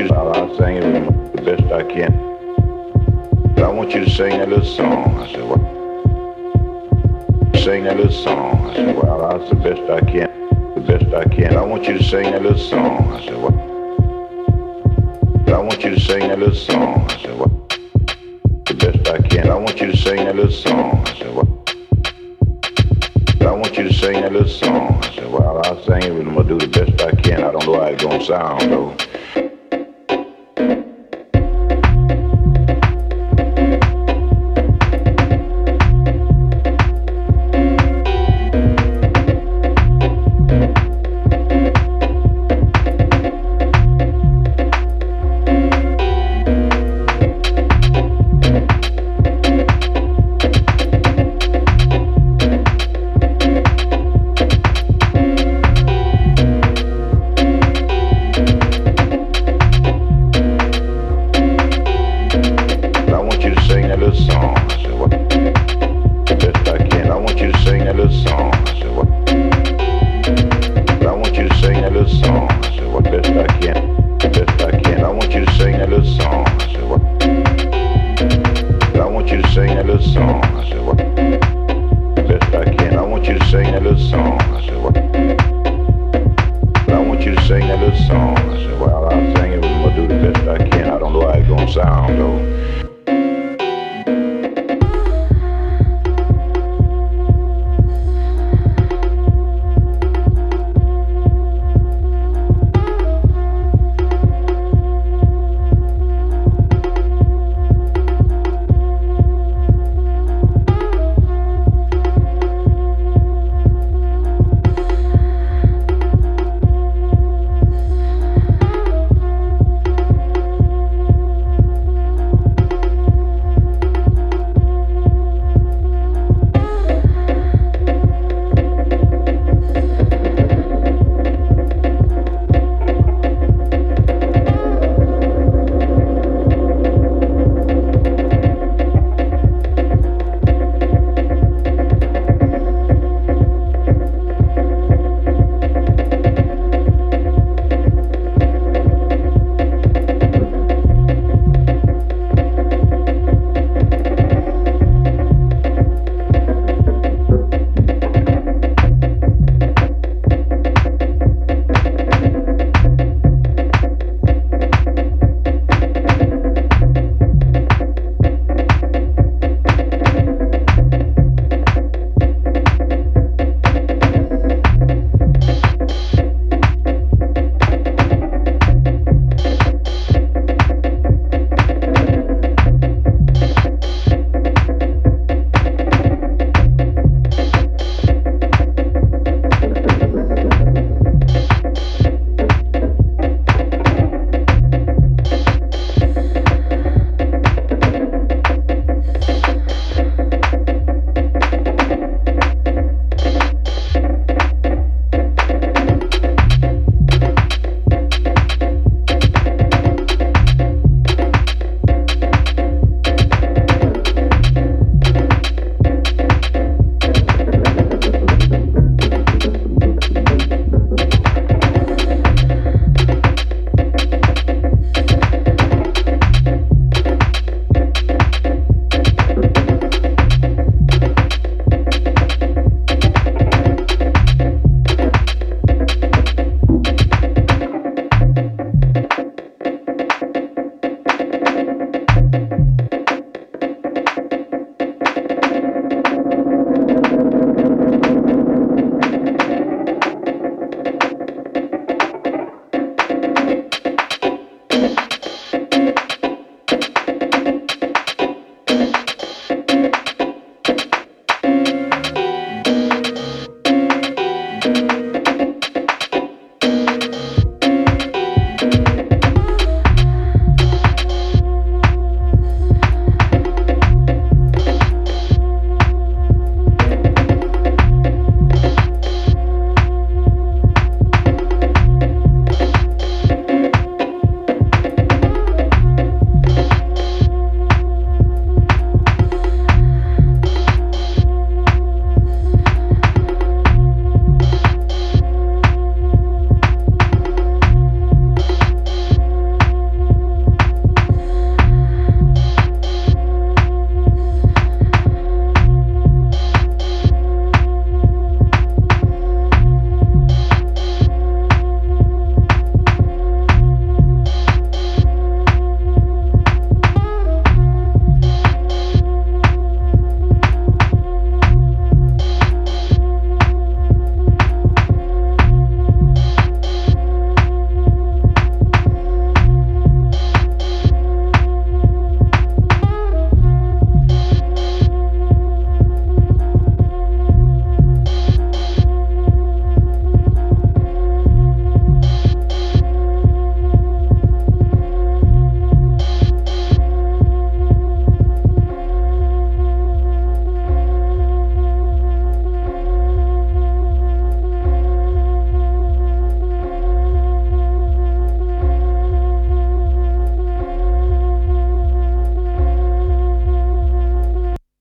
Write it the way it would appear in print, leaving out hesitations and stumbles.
sing it the best I can. But I want you to sing that little song. I said, well, sing that little song. I said, well, that's the best I can. The best I can. I want you to sing that little song. I said, well, but I want you to sing that little song. I said, well, the best I can. I want you to sing that little song. I said, well, but I want you to sing that little song. I said, well, I'll sing it, but I'm gonna do the best I can. I don't know how it's gonna sound though. Sing that little song. I said, well, I'll sing it, but I'm gonna do the best I can. I don't know how it's gonna sound though.